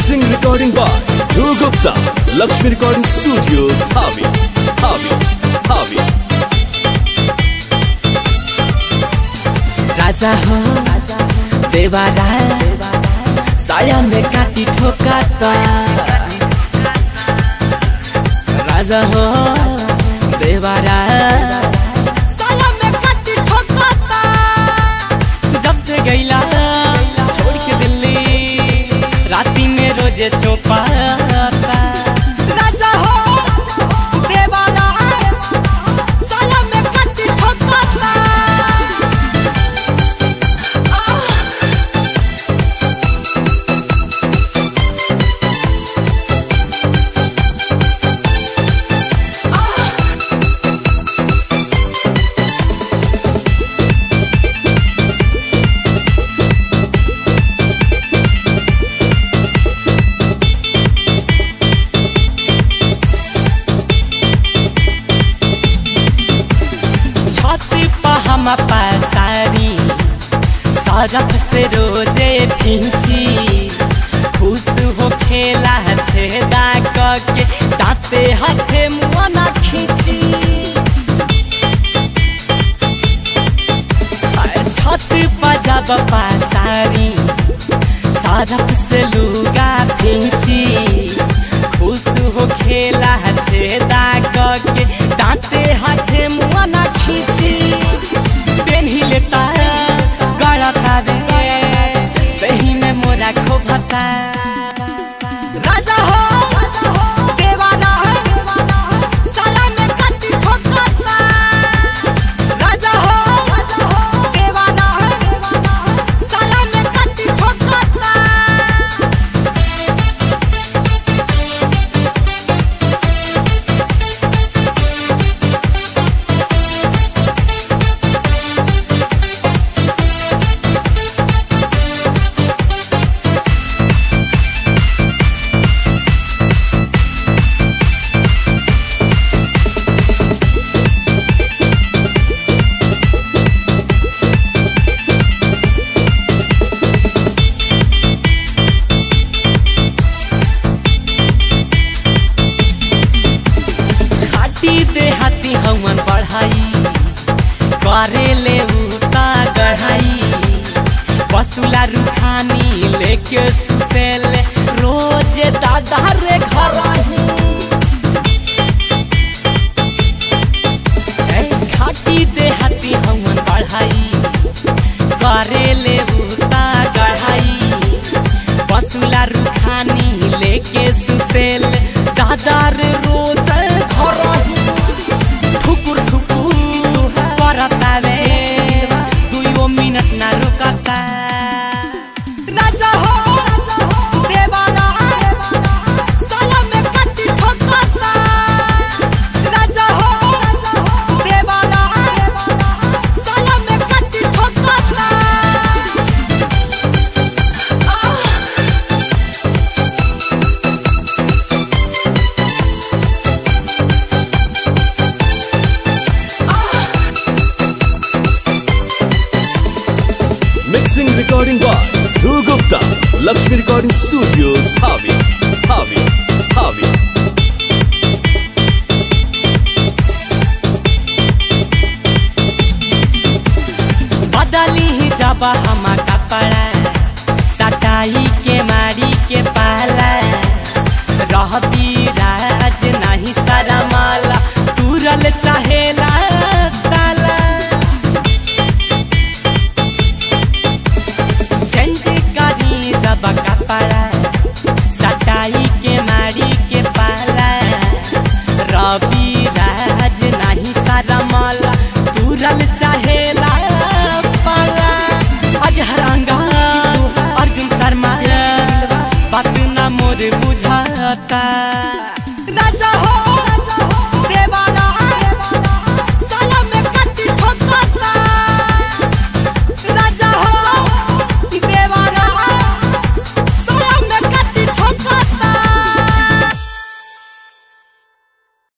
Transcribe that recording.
Mixing recording by Dhruv Gupta, Lakshmi Recording Studio, Dhawi. राजा हो देवारा साया में काटी ठोकाता। राजा हो देवारा साया में काटी ठोकाता। जब से गईला छोड़ के दिल्ली राती में रोजे छुपाता। राजा हो देवारा साया में काटी ठोकाता। पासारी सरफ से रोजे खींची खुश हो खेला छेदा के दाते हाथे मुआ ना खींची। छत बजाब पासारी सरफ से लुगा खींची खुश हो खेला छेदा के दाते हाथे मुआ ना खींची। पेन्ही लेता गड़ता रे दही में मोरा खोभता। राजा हो देवाना साया में काटी ठोकाता। राजा हो देवाना साया में काटी ठोकाता। देहाती हमन पढ़ाई करे ले उता गढ़ाई। बसुला रूखानी लेके सुतेले रोजे दादा रे घरही। खाटी देहाती हमन पढ़ाई करे ले उता गढ़ाई। बसुला रूखानी लेके सुतेले दादा रे रोज घरही। ठुकुर ठुकुर करता वे दुइयो मिनट ना रुकता। राजा हो देवाना साया में काटी ठोकाता। राजा हो देवाना साया में काटी ठोकाता। Mixing recording by Dhruv Gupta, Lakshmi Recording Studio, Dhawi. बदली जब हम कपड़ा सटाई के मारी के पाला। रहबी राज नहीं सारा माला तुरल चाहेला ताला। जब कपड़ा सटाई के मारी के पाला। रवि राज नहीं सारा माला तुरल चाहेला पाला। अजहरंगा अर्जुन शर्मा बात ना मोर बुझाता।